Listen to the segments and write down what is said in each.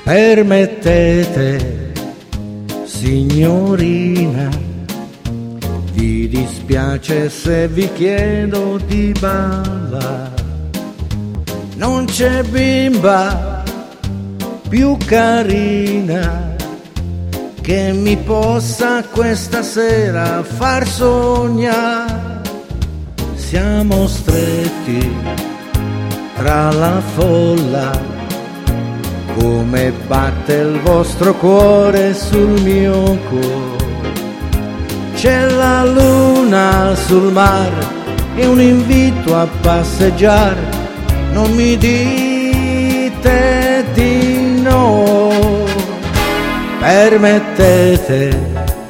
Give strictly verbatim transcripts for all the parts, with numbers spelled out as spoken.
Permettete, signorina, vi dispiace se vi chiedo di ballare. Non c'è bimba più carina che mi possa questa sera far sognare. Siamo stretti tra la folla, come batte il vostro cuore sul mio cuore. C'è la luna sul mare e un invito a passeggiare. Non mi dite di no. Permettete,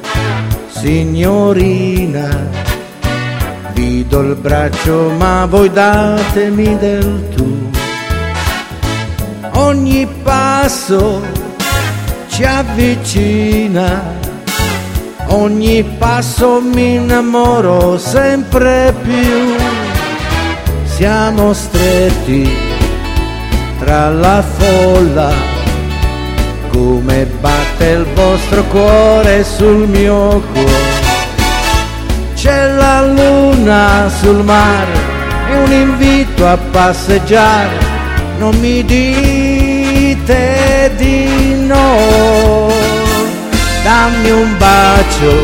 signorina, vi do il braccio ma voi datemi del tu. Ogni passo ci avvicina, ogni passo mi innamoro sempre più. Siamo stretti tra la folla, come batte il vostro cuore sul mio cuore. C'è la luna sul mare e un invito a passeggiare. Non mi dite di no. Dammi un bacio,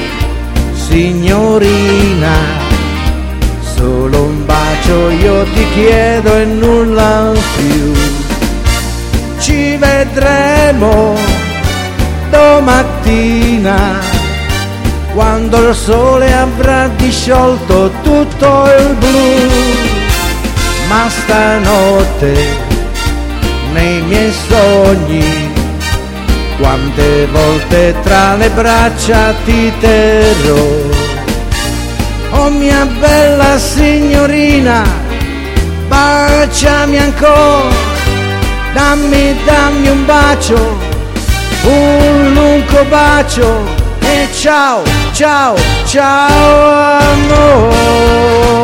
signorina, solo un bacio io ti chiedo e nulla più. Ci vedremo domattina, quando il sole avrà disciolto tutto il blu. Ma stanotte nei miei sogni, quante volte tra le braccia ti terrò. Oh mia bella signorina, baciami ancora, dammi, dammi un bacio, un lungo bacio e ciao, ciao, ciao amore.